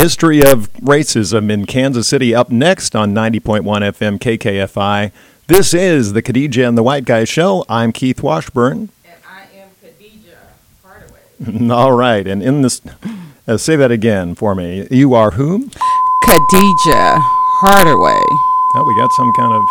History of racism in Kansas City up next on 90.1 FM KKFI. This is the Khadijah and the White Guy Show. I'm Keith Washburn. And I am Khadijah Hardaway. All right, and in this, say that again for me. You are whom? Khadijah Hardaway. Oh, we got some kind of,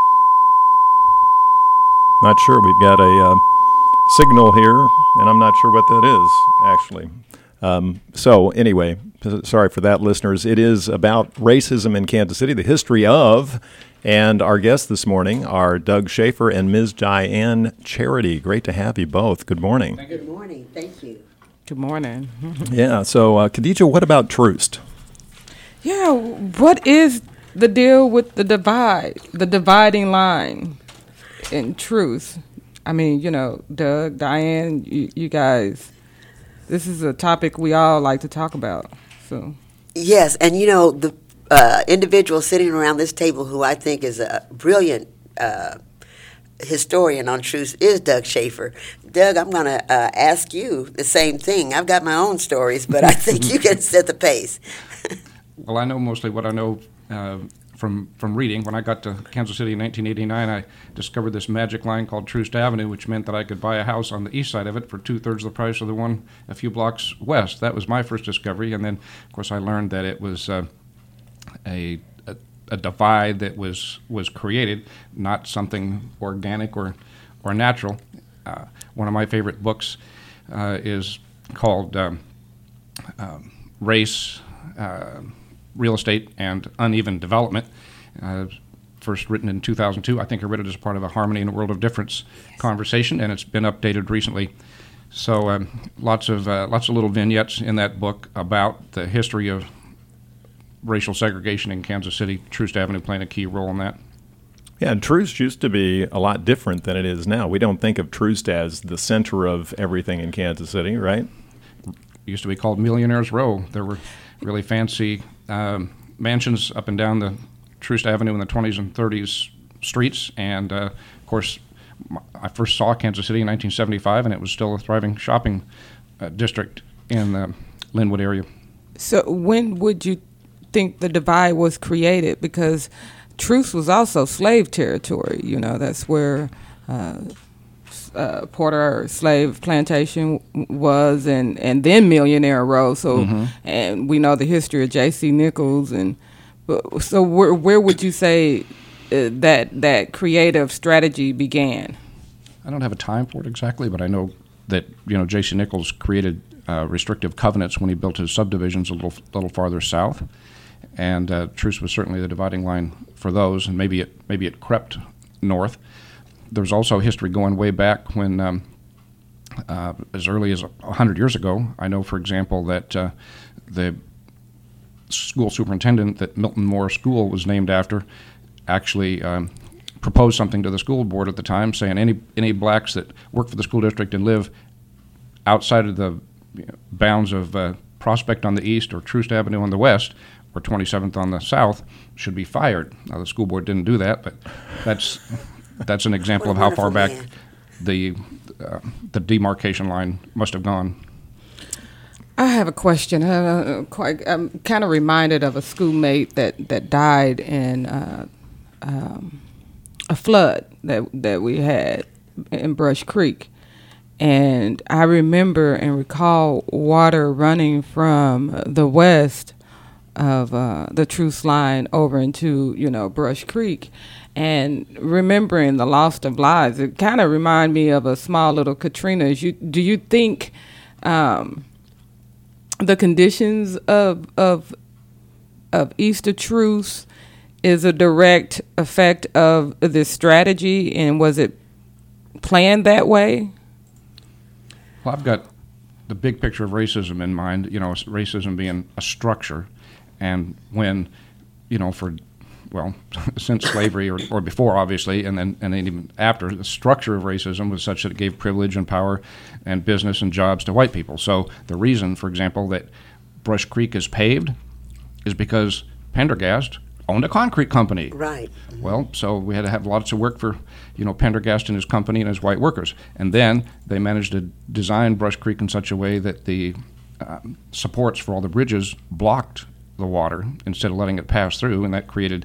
not sure, we've got a signal here, and I'm not sure what that is, actually. So anyway, sorry for that, listeners. It is about racism in Kansas City, the history of, and our guests this morning are Doug Schaefer and Ms. Diane Charity. Great to have you both. Good morning. Good morning. Thank you. Good morning. Yeah, so Khadijah, what about Troost? Yeah, what is the deal with the dividing line in truth? I mean, you know, Doug, Diane, you guys, this is a topic we all like to talk about. So Yes, and you know, the individual sitting around this table who I think is a brilliant historian on truth is Doug Schaefer. Doug, I'm going to ask you the same thing. I've got my own stories, but I think you can set the pace. Well, I know mostly what I know from reading. When I got to Kansas City in 1989, I discovered this magic line called Troost Avenue, which meant that I could buy a house on the east side of it for 2/3 the price of the one a few blocks west. That was my first discovery, and then, of course, I learned that it was a divide that was created, not something organic or natural. One of my favorite books is called Race, Real Estate, and Uneven Development. First written in 2002. I think I read it as part of a Harmony in a World of Difference conversation, and it's been updated recently. So lots of little vignettes in that book about the history of racial segregation in Kansas City. Troost Avenue playing a key role in that. Yeah, and Troost used to be a lot different than it is now. We don't think of Troost as the center of everything in Kansas City, right? It used to be called Millionaires Row. There were really fancy mansions up and down the Troost Avenue in the 20s and 30s streets. And, of course, I first saw Kansas City in 1975, and it was still a thriving shopping district in the Linwood area. So when would you think the divide was created? Because Troost was also slave territory. You know, that's where Porter Slave Plantation was, and then Millionaire Row. So, and we know the history of J.C. Nichols, and so where would you say that creative strategy began? I don't have a time for it exactly, but I know that J.C. Nichols created restrictive covenants when he built his subdivisions a little farther south, and Troost was certainly the dividing line for those, and maybe it crept north. There's also history going way back when, as early as 100 years ago, I know, for example, that the school superintendent that Milton Moore School was named after actually proposed something to the school board at the time saying any blacks that work for the school district and live outside of the bounds of Prospect on the east or Troost Avenue on the west or 27th on the south should be fired. Now, the school board didn't do that, but that's an example of how far back the demarcation line must have gone. I have a question. I'm kind of reminded of a schoolmate that died in a flood that we had in Brush Creek. And I remember and recall water running from the west of the Troost line over into, Brush Creek. And remembering the loss of lives, it kind of reminded me of a small little Katrina. Do you think the conditions of East of Troost is a direct effect of this strategy, and was it planned that way? Well, I've got the big picture of racism in mind, racism being a structure, and when, since slavery or before, obviously, and then even after, the structure of racism was such that it gave privilege and power and business and jobs to white people. So the reason, for example, that Brush Creek is paved is because Pendergast owned a concrete company. Right. Well, so we had to have lots of work for, Pendergast and his company and his white workers. And then they managed to design Brush Creek in such a way that the supports for all the bridges blocked the water instead of letting it pass through, and that created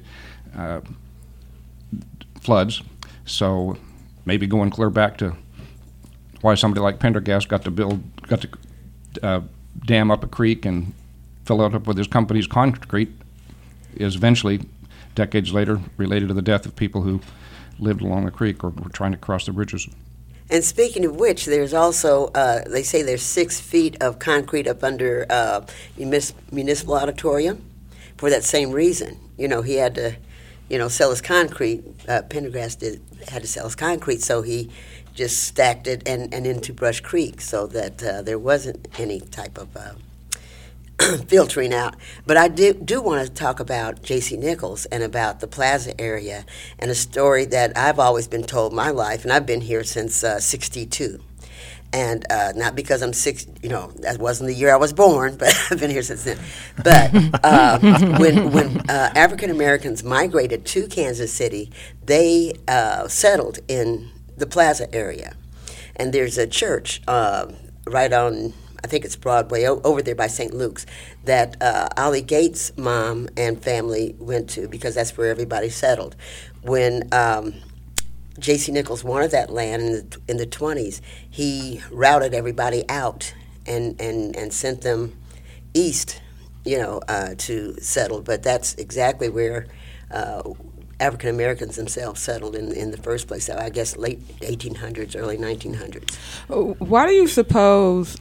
floods. So maybe going clear back to why somebody like Pendergast got to dam up a creek and fill it up with his company's concrete is eventually, decades later, related to the death of people who lived along the creek or were trying to cross the bridges. And speaking of which, there's also, they say there's 6 feet of concrete up under Municipal Auditorium for that same reason. You know, he had to, sell his concrete. Pendergast had to sell his concrete, so he just stacked it and into Brush Creek so that there wasn't any type of filtering out. But I do want to talk about J.C. Nichols and about the Plaza area and a story that I've always been told my life, and I've been here since 62. And not because I'm that wasn't the year I was born, but I've been here since then. But when African Americans migrated to Kansas City, they settled in the Plaza area. And there's a church right on, I think it's Broadway, over there by St. Luke's, that Ollie Gates' mom and family went to because that's where everybody settled. When J.C. Nichols wanted that land in the 20s, he routed everybody out and sent them east, to settle. But that's exactly where African Americans themselves settled in the first place. I guess late 1800s, early 1900s. Why do you suppose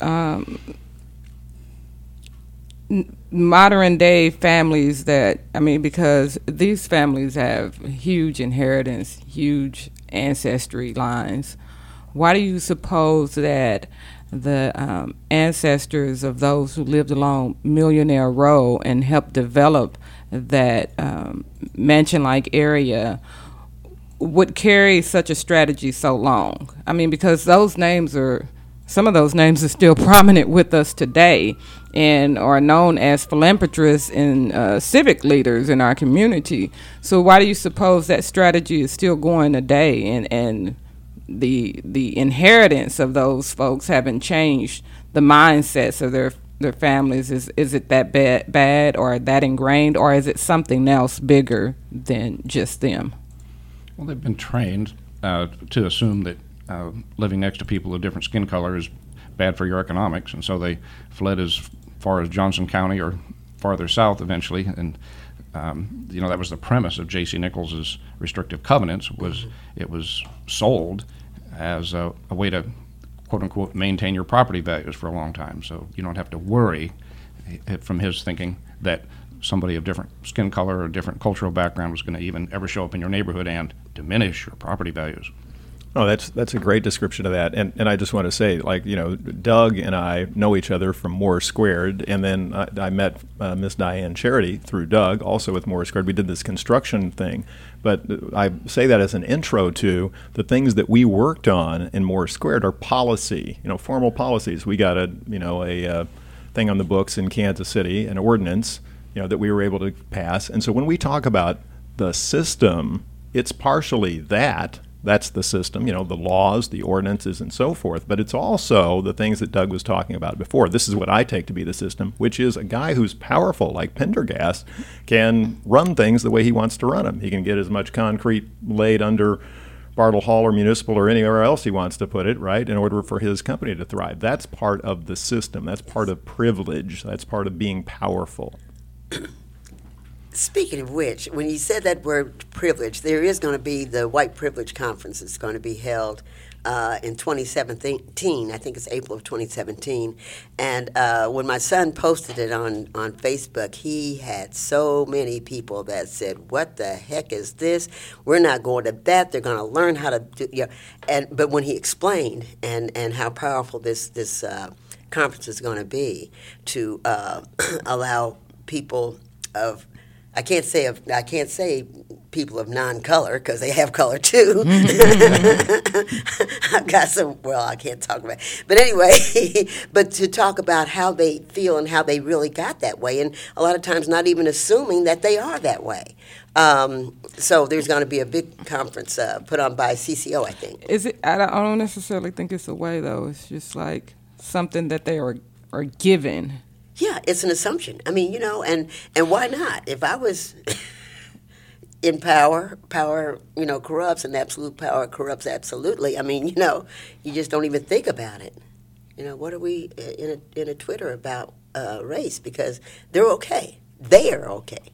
modern day families because these families have huge inheritance, huge ancestry lines, why do you suppose that the ancestors of those who lived along Millionaire Row and helped develop that mansion-like area would carry such a strategy so long? I mean, because some of those names are still prominent with us today and are known as philanthropists and civic leaders in our community. So why do you suppose that strategy is still going today and the inheritance of those folks haven't changed the mindsets of their families? Is it that bad or that ingrained, or is it something else bigger than just them? Well, they've been trained to assume that living next to people of different skin color is bad for your economics, and so they fled as far as Johnson County or farther south eventually. And that was the premise of J.C. Nichols's restrictive covenants. It was sold as a way to quote unquote maintain your property values for a long time, so you don't have to worry, from his thinking, that somebody of different skin color or different cultural background was going to even ever show up in your neighborhood and diminish your property values. Oh, that's a great description of that. And I just want to say, Doug and I know each other from Moore Squared, and then I met Miss Diane Charity through Doug, also with Moore Squared. We did this construction thing. But I say that as an intro to the things that we worked on in Moore Squared are policy, formal policies. We got a thing on the books in Kansas City, an ordinance, that we were able to pass. And so when we talk about the system, it's partially that. That's the system, the laws, the ordinances, and so forth. But it's also the things that Doug was talking about before. This is what I take to be the system, which is a guy who's powerful, like Pendergast, can run things the way he wants to run them. He can get as much concrete laid under Bartle Hall or Municipal or anywhere else he wants to put it, right, in order for his company to thrive. That's part of the system. That's part of privilege. That's part of being powerful. Speaking of which, when you said that word privilege, there is going to be the White Privilege Conference that's going to be held in 2017. I think it's April of 2017. And when my son posted it on Facebook, he had so many people that said, "What the heck is this? We're not going to that. They're going to learn how to do." But when he explained and how powerful this conference is going to be to allow people of I can't say people of non-color because they have color too. I've got some. Well, I can't talk about it. But anyway, but to talk about how they feel and how they really got that way, and a lot of times not even assuming that they are that way. So there's going to be a big conference put on by CCO, I think. Is it? I don't necessarily think it's a way though. It's just like something that they are given Yeah, it's an assumption. I mean, and why not? If I was in power corrupts, and absolute power corrupts absolutely. I mean, you just don't even think about it. What are we in a Twitter about race? Because they're okay. They are okay.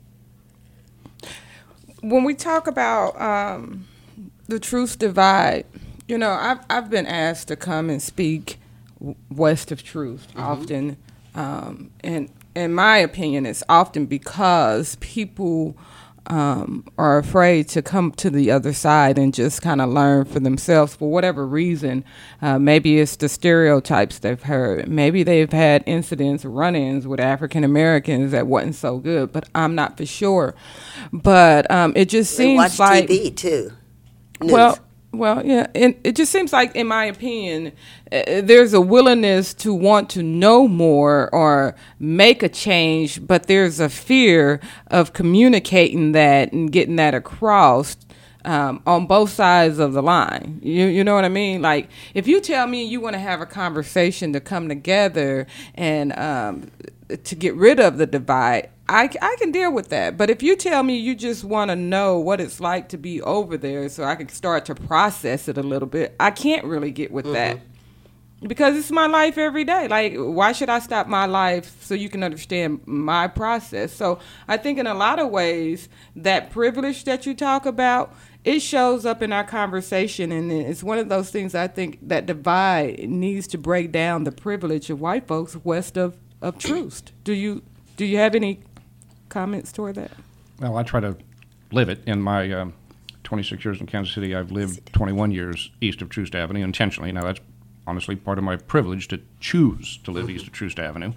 When we talk about the truth divide, I've been asked to come and speak west of truth often, and in my opinion, it's often because people are afraid to come to the other side and just kind of learn for themselves for whatever reason. Maybe it's the stereotypes they've heard. Maybe they've had incidents, run-ins with African Americans that wasn't so good, but I'm not for sure. But it just They seems watch like TV too. News. Well, yeah, and it just seems like, in my opinion, there's a willingness to want to know more or make a change, but there's a fear of communicating that and getting that across on both sides of the line. You know what I mean? Like, if you tell me you want to have a conversation to come together and to get rid of the divide, I can deal with that. But if you tell me you just want to know what it's like to be over there so I can start to process it a little bit, I can't really get with that. Because it's my life every day. Like, why should I stop my life so you can understand my process? So I think in a lot of ways, that privilege that you talk about, it shows up in our conversation. And it's one of those things I think that divide needs to break down the privilege of white folks west of truth. Do you have any comments toward that? Well, I try to live it. In my 26 years in Kansas City, I've lived 21 years east of Troost Avenue intentionally. Now, that's honestly part of my privilege to choose to live east of Troost Avenue.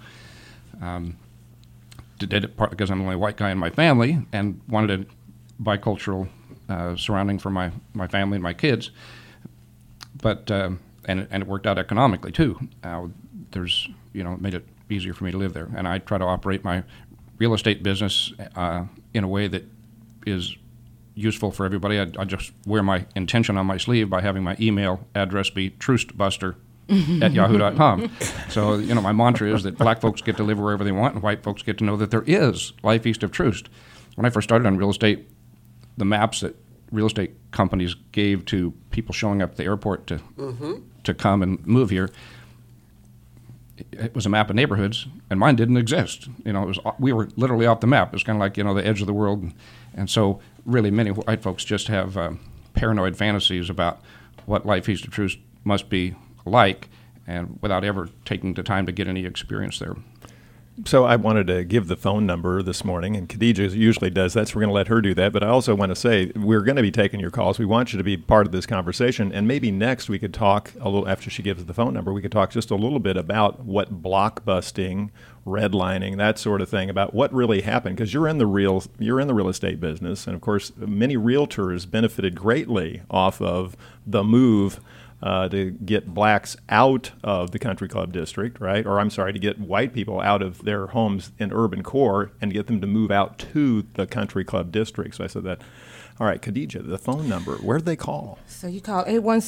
Did it partly because I'm the only white guy in my family and wanted a bicultural surrounding for my family and my kids. But and it worked out economically too. It made it easier for me to live there. And I try to operate my real estate business in a way that is useful for everybody. I just wear my intention on my sleeve by having my email address be troostbuster@yahoo.com. So, my mantra is that black folks get to live wherever they want and white folks get to know that there is life east of Troost. When I first started on real estate, the maps that real estate companies gave to people showing up at the airport to come and move here, it was a map of neighborhoods, and mine didn't exist. We were literally off the map. It was kind of like, the edge of the world. And so really many white folks just have paranoid fantasies about what life east of Troost must be like, and without ever taking the time to get any experience there. So I wanted to give the phone number this morning, and Khadija usually does that, so we're going to let her do that. But I also want to say we're going to be taking your calls. We want you to be part of this conversation, and maybe next we could talk a little, after she gives the phone number, we could talk just a little bit about what blockbusting, redlining, that sort of thing, about what really happened, because you're in the real estate business, and of course many realtors benefited greatly off of the move to get blacks out of the country club district, right? Or to get white people out of their homes in urban core and get them to move out to the country club district. So I said that. All right, Khadija, the phone number, where'd they call? So you call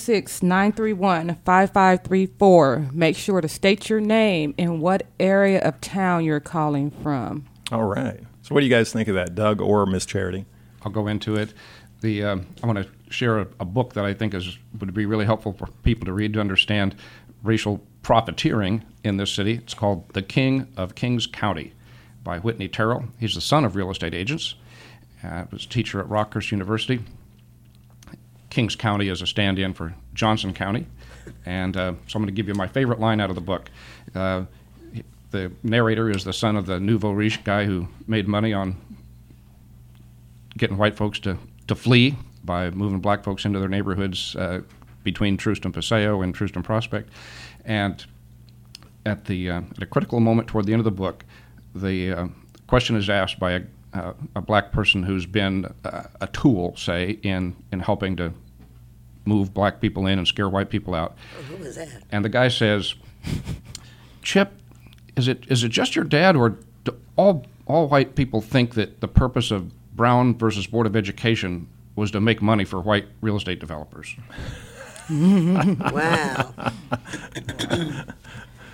816-931-5534. Make sure to state your name and what area of town you're calling from. All right. So what do you guys think of that, Doug or Miss Charity? I'll go into it. I want to share a book that I think would be really helpful for people to read to understand racial profiteering in this city. It's called The King of Kings County by Whitney Terrell. He's the son of real estate agents. Was a teacher at Rockhurst University. Kings County is a stand-in for Johnson County. And so I'm going to give you my favorite line out of the book. The narrator is the son of the nouveau riche guy who made money on getting white folks to flee by moving black folks into their neighborhoods between Troost and Paseo and Troost and Prospect. And at a critical moment toward the end of the book, the question is asked by a black person who's been a tool, say, in helping to move black people in and scare white people out. Oh, who was that? And the guy says, "Chip, is it just your dad, or do all white people think that the purpose of Brown versus Board of Education was to make money for white real estate developers?" Wow.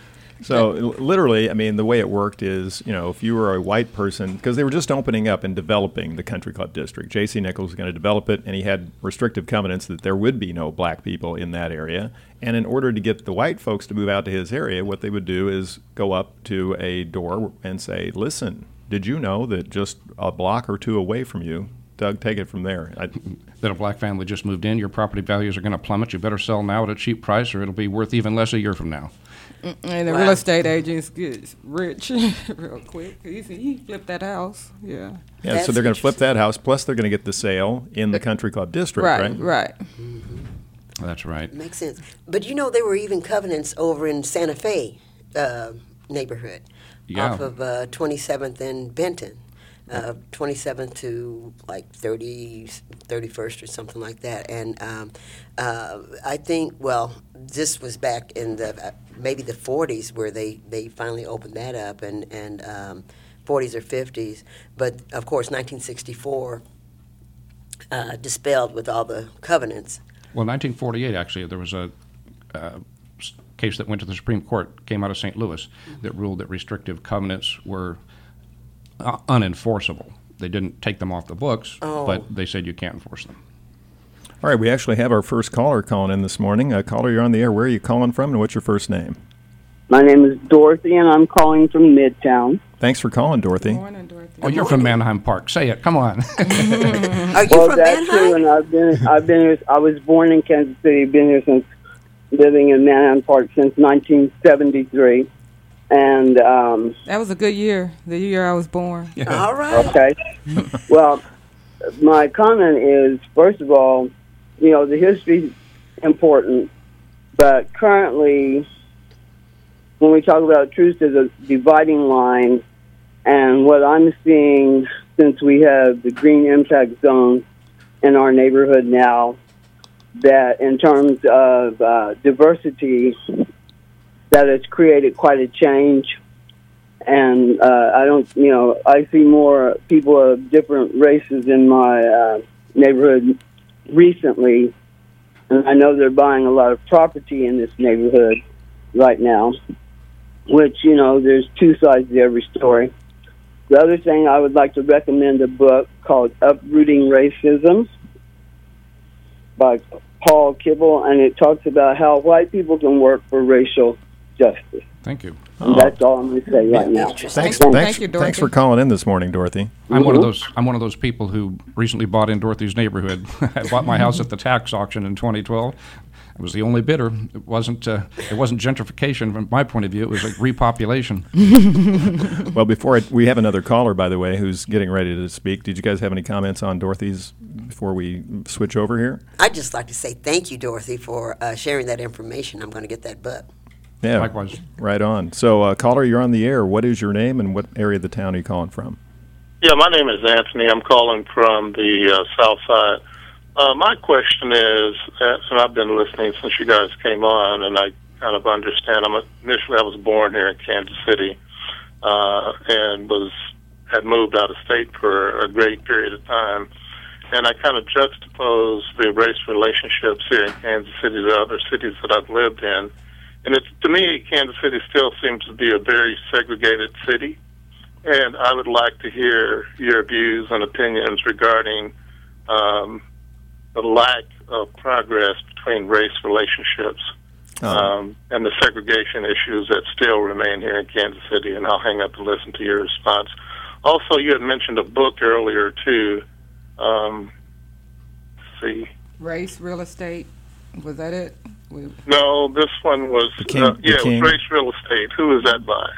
So literally, I mean, the way it worked is, if you were a white person, because they were just opening up and developing the Country Club District. J.C. Nichols was going to develop it, and he had restrictive covenants that there would be no black people in that area. And in order to get the white folks to move out to his area, what they would do is go up to a door and say, listen, did you know that just a block or two away from you, Doug, take it from there. That a black family just moved in, your property values are going to plummet. You better sell now at a cheap price or it'll be worth even less a year from now. And the real estate agents get rich real quick. He flipped that house. Yeah. Yeah, so they're going to flip that house, plus they're going to get the sale in the Country Club District, right? Right. Mm-hmm. That's right. Makes sense. But there were even covenants over in Santa Fe neighborhood off of 27th and Benton. 27th to like 31st or something like that. And I think, this was back in maybe the 40s where they finally opened that up, and 40s or 50s. But, of course, 1964 dispelled with all the covenants. Well, 1948, actually, there was a case that went to the Supreme Court, came out of St. Louis, that ruled that restrictive covenants were unenforceable. They didn't take them off the books, but they said you can't enforce them. All right, we actually have our first caller calling in this morning. Caller, you're on the air. Where are you calling from, and what's your first name? My name is Dorothy, and I'm calling from Midtown. Thanks for calling, Dorothy. Good morning, Dorothy. Oh, you're from Manheim Park. Say it. Come on. Are you from that's true, Manheim? and I've been here. I was born in Kansas City. Been here since living in Manheim Park since 1973. And that was a good year, the year I was born. Yeah. All right. Okay. Well, my comment is, first of all, the history is important, but currently, when we talk about truth, there's a dividing line, and what I'm seeing since we have the green impact zone in our neighborhood now, that in terms of diversity, that has created quite a change. And I see more people of different races in my neighborhood recently, and I know they're buying a lot of property in this neighborhood right now, which, there's two sides to every story. The other thing, I would like to recommend a book called Uprooting Racism by Paul Kibble, and it talks about how white people can work for racial justice. Thank you. That's all I'm going to say right now. Thanks, Thank you, Dorothy. Thanks for calling in this morning, Dorothy. I'm one of those people who recently bought in Dorothy's neighborhood. I bought my house at the tax auction in 2012. I was the only bidder. It wasn't gentrification from my point of view. It was like repopulation. Well, we have another caller, by the way, who's getting ready to speak. Did you guys have any comments on Dorothy's before we switch over here? I'd just like to say thank you, Dorothy, for sharing that information. I'm going to get that book. Yeah, likewise. Right on. So, caller, you're on the air. What is your name, and what area of the town are you calling from? Yeah, my name is Anthony. I'm calling from the south side. My question is, and I've been listening since you guys came on, and I kind of understand. Initially, I was born here in Kansas City, and had moved out of state for a great period of time. And I kind of juxtapose the race relationships here in Kansas City to other cities that I've lived in. And to me, Kansas City still seems to be a very segregated city. And I would like to hear your views and opinions regarding the lack of progress between race relationships and the segregation issues that still remain here in Kansas City. And I'll hang up and listen to your response. Also, you had mentioned a book earlier, too. Let's see. Race, real estate. Was that it? No, this one was, it was Race Real Estate. Who is that by?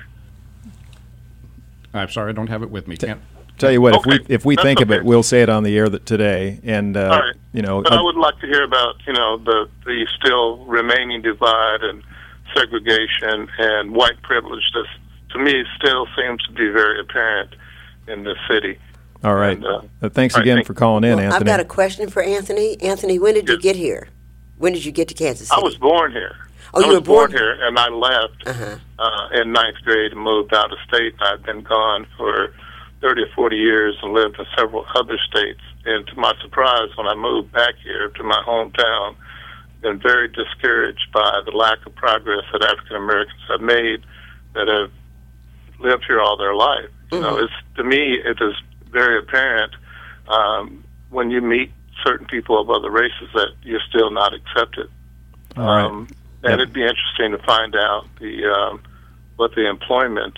I'm sorry, I don't have it with me. Can't. Tell you what, Okay. if we think of it, we'll say it on the air today. And All right. But I would like to hear about the still remaining divide and segregation and white privilege that, to me, still seems to be very apparent in this city. All right. And, thanks again for calling in, Anthony. I've got a question for Anthony. Anthony, when did you get here? When did you get to Kansas City? I was born here. Oh, you were born here, and I left in ninth grade and moved out of state. I've been gone for 30 or 40 years and lived in several other states. And to my surprise, when I moved back here to my hometown, been very discouraged by the lack of progress that African Americans have made that have lived here all their life. You know, it's, to me, it is very apparent when you meet certain people of other races that you're still not accepted. All right. And it'd be interesting to find out the what the employment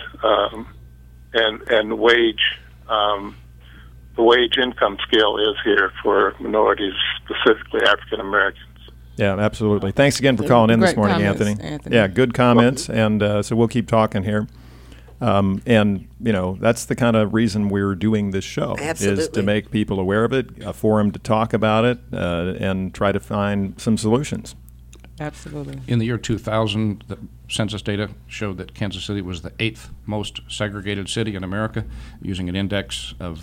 and wage the wage income scale is here for minorities, specifically African Americans. Yeah, absolutely. Thanks again for calling in this Great morning, comments, Anthony. Yeah, good comments, and so we'll keep talking here. And, you know, that's the kind of reason we're doing this show, Absolutely. is to make people aware of it, a forum to talk about it, and try to find some solutions. Absolutely. In the year 2000, the census data showed that Kansas City was the 8th most segregated city in America, using an index of,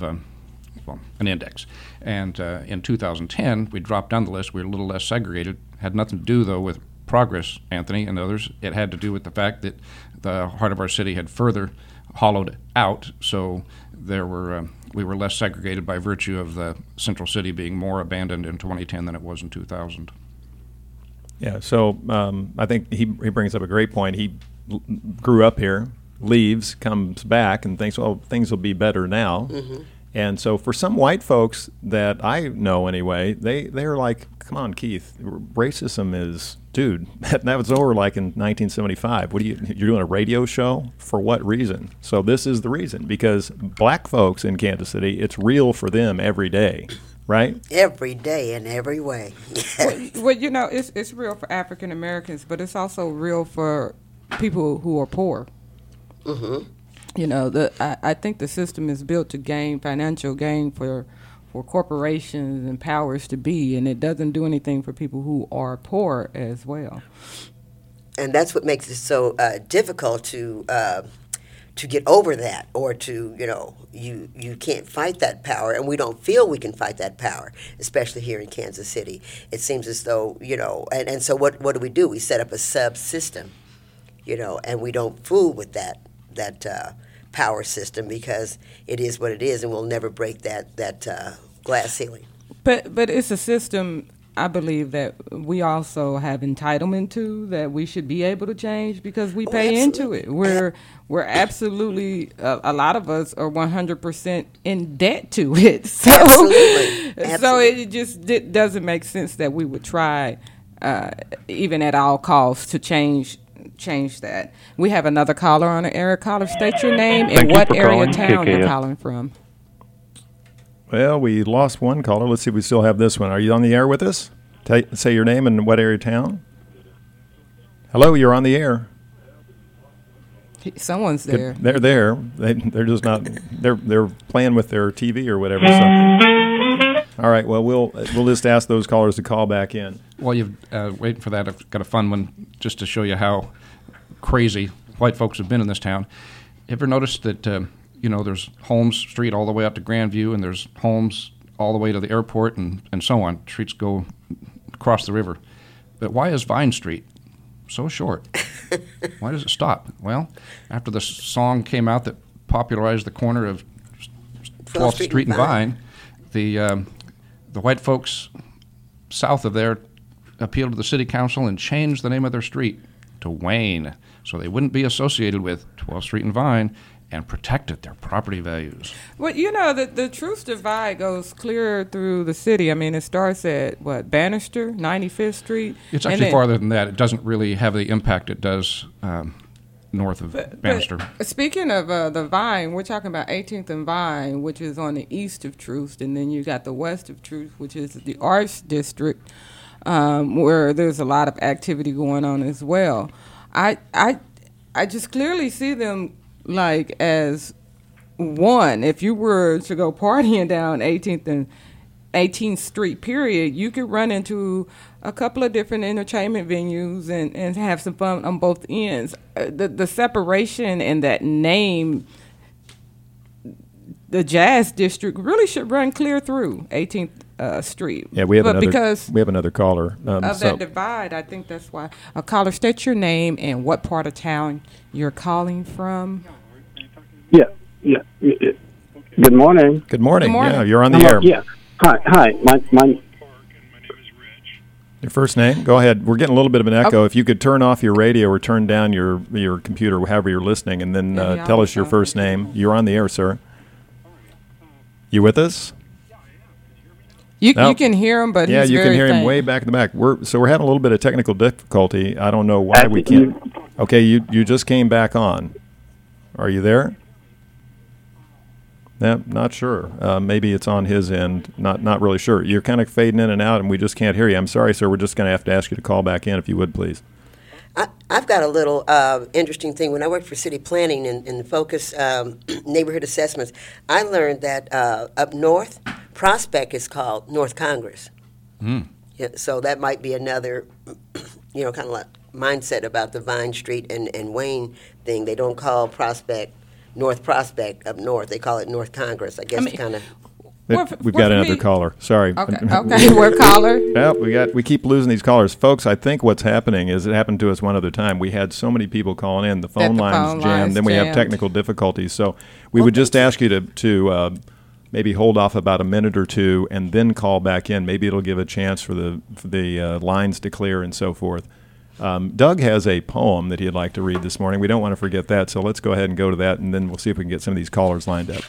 an index. And in 2010, we dropped down the list. We were a little less segregated. Had nothing to do, though, with progress, Anthony and others. It had to do with the fact that the heart of our city had further hollowed out, so there were we were less segregated by virtue of the central city being more abandoned in 2010 than it was in 2000. Yeah, so I think he brings up a great point. He grew up here, leaves, comes back, and thinks, well, things will be better now. Mm-hmm. And so for some white folks that I know anyway, they're like, come on, Keith, racism is, dude, that was over like in 1975. You're doing a radio show? For what reason? So this is the reason, because black folks in Kansas City, it's real for them every day, right? Every day in every way. Well, you know, it's real for African Americans, but it's also real for people who are poor. Mm-hmm. You know, I think the system is built to gain financial gain for corporations and powers to be, and it doesn't do anything for people who are poor as well. And that's what makes it so difficult to get over that, or to, you know, you can't fight that power, and we don't feel we can fight that power, especially here in Kansas City. It seems as though, you know, and so what do? We set up a subsystem, you know, and we don't fool with that power system, because it is what it is, and we'll never break that glass ceiling. But it's a system, I believe, that we also have entitlement to, that we should be able to change, because we pay into it. We're absolutely, a lot of us are 100% in debt to it. So, Absolutely. So it just doesn't make sense that we would try, even at all costs, to change that. We have another caller on the air. Caller, state your name and what area of town you're calling from. Well, we lost one caller. Let's see if we still have this one. Are you on the air with us? Say your name and what area of town. Hello, you're on the air. Someone's there. They're there. They're just not. They're playing with their TV or whatever. So. All right. Well, we'll just ask those callers to call back in. While you're waiting for that, I've got a fun one just to show you how crazy white folks have been in this town. Ever noticed that, there's Holmes Street all the way out to Grandview, and there's Holmes all the way to the airport, and so on. Streets go across the river. But why is Vine Street so short? Why does it stop? Well, after the song came out that popularized the corner of 12th Street and Vine, the white folks south of there appealed to the city council and changed the name of their street to Wayne, so they wouldn't be associated with 12th Street and Vine, and protected their property values. Well, the Truth Divide goes clear through the city. I mean, it starts at, Bannister, 95th Street? It's actually farther than that. It doesn't really have the impact it does north of Bannister. But speaking of the Vine, we're talking about 18th and Vine, which is on the east of Truth, and then you got the west of Truth, which is the Arts District, where there's a lot of activity going on as well. I just clearly see them like as one. If you were to go partying down 18th Street, period, you could run into a couple of different entertainment venues and have some fun on both ends. The separation and that name, the Jazz District, really should run clear through 18th Street. Yeah, we have another caller. That divide, I think that's why. A caller, state your name and what part of town you're calling from. Yeah. Good morning. Good morning. Good morning. Yeah, you're on the air. Yeah. Hi. My Your first name? Go ahead. We're getting a little bit of an echo. If you could turn off your radio or turn down your computer, however you're listening, and then tell us your first name. You're on the air, sir. You with us? You can hear him, but yeah, he's you very can hear him faint. way back in the back. We're having a little bit of technical difficulty. I don't know why we can't. Okay, you just came back on. Are you there? Yeah, not sure. Maybe it's on his end. Not really sure. You're kind of fading in and out, and we just can't hear you. I'm sorry, sir. We're just going to have to ask you to call back in if you would, please. I've got a little interesting thing. When I worked for city planning and focus neighborhood assessments, I learned that up north, Prospect is called North Congress. Yeah, so that might be another, kind of like mindset about the Vine Street and Wayne thing. They don't call Prospect North Prospect up north. They call it North Congress. I guess kind of. We've got another caller. Sorry. Okay. We're caller. Yeah, we keep losing these callers, folks. I think what's happening is it happened to us one other time. We had so many people calling in, the phone lines jammed. Then we have technical difficulties. So we would just ask you to maybe hold off about a minute or two and then call back in. Maybe it'll give a chance for the lines to clear and so forth. Doug has a poem that he'd like to read this morning. We don't want to forget that, so let's go ahead and go to that, and then we'll see if we can get some of these callers lined up.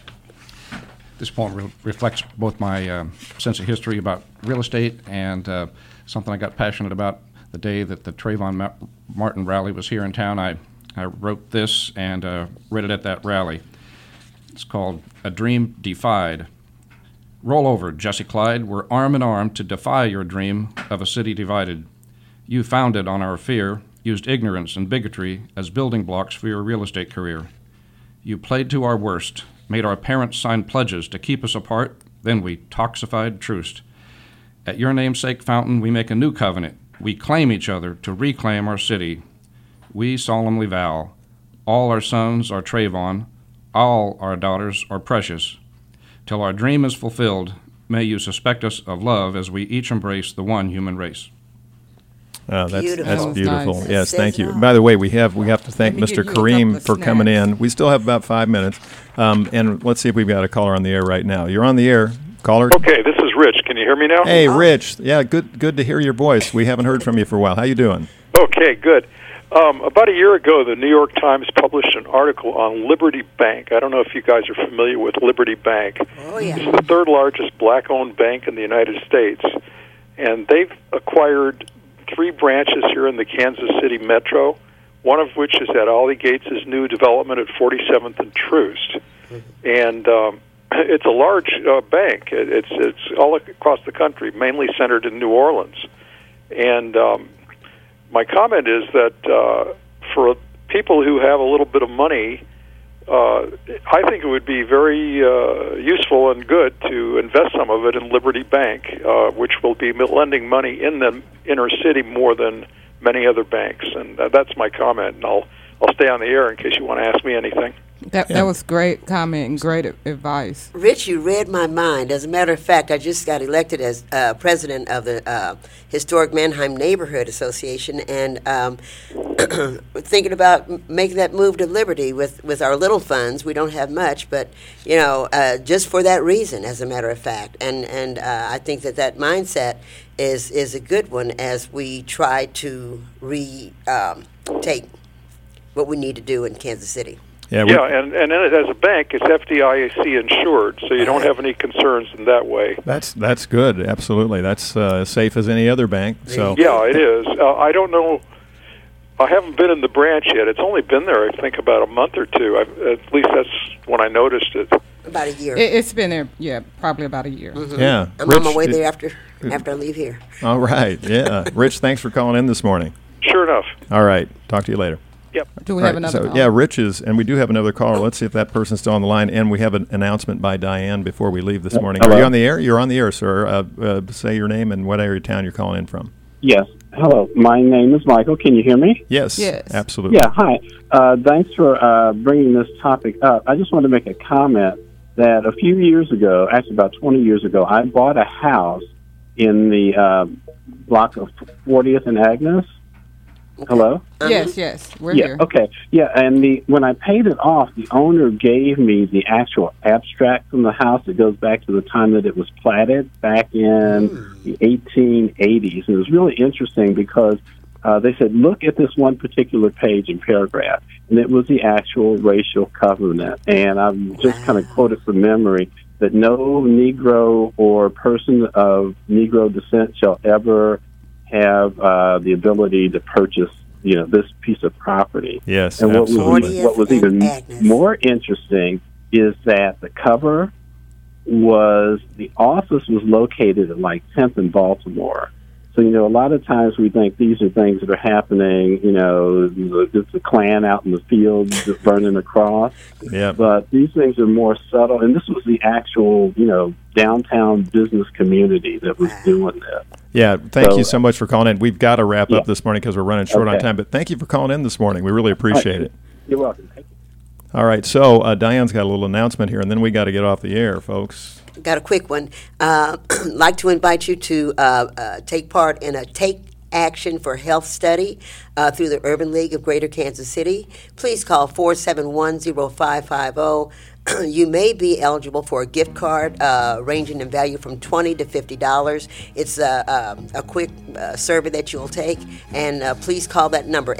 This poem reflects both my sense of history about real estate and something I got passionate about the day that the Trayvon Martin rally was here in town. I wrote this and read it at that rally. It's called A Dream Defied. Roll over, Jesse Clyde. We're arm in arm to defy your dream of a city divided. You founded on our fear, used ignorance and bigotry as building blocks for your real estate career. You played to our worst, made our parents sign pledges to keep us apart, then we toxified truce. At your namesake fountain, we make a new covenant. We claim each other to reclaim our city. We solemnly vow, all our sons are Trayvon, all our daughters are precious. Till our dream is fulfilled, may you suspect us of love as we each embrace the one human race. That's Beautiful. beautiful. Nice. Yes, Says thank it you. all. By the way, we have to thank Let me Mr. give you a couple Kareem of for coming snacks. in. We still have about 5 minutes, and let's see if we've got a caller on the air right now. You're on the air, caller. Okay, this is Rich. Can you hear me now? Hey, Rich. Yeah, good to hear your voice. We haven't heard from you for a while. How you doing? Okay, good. About a year ago, the New York Times published an article on Liberty Bank. I don't know if you guys are familiar with Liberty Bank. Oh, yeah. It's the third largest black-owned bank in the United States, and they've acquired 3 branches here in the Kansas City metro, one of which is at Ollie Gates' new development at 47th and Troost. And it's a large bank. It's all across the country, mainly centered in New Orleans. And my comment is that for people who have a little bit of money, I think it would be very useful and good to invest some of it in Liberty Bank, which will be lending money in the inner city more than many other banks. And that's my comment. And I'll stay on the air in case you want to ask me anything. That was great comment and great advice. Rich, you read my mind. As a matter of fact, I just got elected as president of the Historic Mannheim Neighborhood Association, and thinking about making that move to Liberty with our little funds. We don't have much, but just for that reason, as a matter of fact, and I think that mindset is a good one as we try to take what we need to do in Kansas City. Yeah, and as a bank, it's FDIC insured, so you don't have any concerns in that way. That's good. Absolutely. That's as safe as any other bank. So Yeah, it is. I don't know. I haven't been in the branch yet. It's only been there, I think, about a month or two. At least that's when I noticed it. About a year. It's been there, probably about a year. Mm-hmm. Yeah. I'm on my way there after I leave here. All right. Yeah. Rich, thanks for calling in this morning. Sure enough. All right. Talk to you later. Yep. Do we All have right, another so, caller? yeah, Rich is, and we do have another caller. Let's see if that person's still on the line. And we have an announcement by Diane before we leave this morning. Hello. Are you on the air? You're on the air, sir. Say your name and what area of town you're calling in from. Yes. Hello. My name is Michael. Can you hear me? Yes. Yes. Absolutely. Yeah. Hi. Thanks for bringing this topic up. I just wanted to make a comment that a few years ago, actually about 20 years ago, I bought a house in the block of 40th and Agnes. Hello? Yes, we're Yeah, here. okay. Yeah, and when I paid it off, the owner gave me the actual abstract from the house. It goes back to the time that it was platted back in the 1880s. And it was really interesting because they said, look at this one particular page and paragraph. And it was the actual racial covenant. And I'm just kind of quoted from memory that no Negro or person of Negro descent shall ever have the ability to purchase, this piece of property. Yes, and absolutely. what was even more interesting is that the cover the office was located at like 10th and Baltimore. So, a lot of times we think these are things that are happening, it's the Klan out in the fields burning a cross. Yeah. But these things are more subtle. And this was the actual, downtown business community that was doing this. Yeah, thank you so much for calling in. We've got to wrap up this morning because we're running short on Okay. time. But thank you for calling in this morning. We really appreciate it. You're welcome. Thank you. All right, so Diane's got a little announcement here, and then we got to get off the air, folks. Got a quick one. Like to invite you to take part in a Take Action for Health study through the Urban League of Greater Kansas City. Please call 471-0550. You may be eligible for a gift card ranging in value from $20 to $50. It's a quick survey that you'll take, and please call that number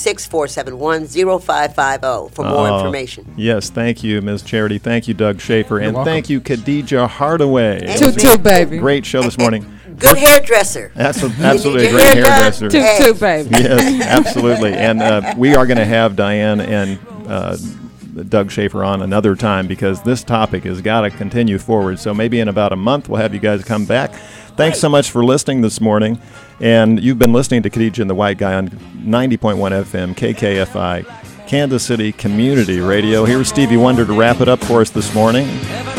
816-471-0550 for more information. Yes, thank you, Ms. Charity. Thank you, Doug Schaefer, and welcome. thank you, Khadijah Hardaway. Toot, baby. Great show this morning. Good hairdresser. That's You need absolutely a your great hair done? hairdresser. Toot, baby. Yes, absolutely. And we are going to have Diane and Doug Schaefer on another time because this topic has got to continue forward. So maybe in about a month we'll have you guys come back. Thanks so much for listening this morning. And you've been listening to Khadijah and the White Guy on 90.1 FM, KKFI, Kansas City Community Radio. Here's Stevie Wonder to wrap it up for us this morning.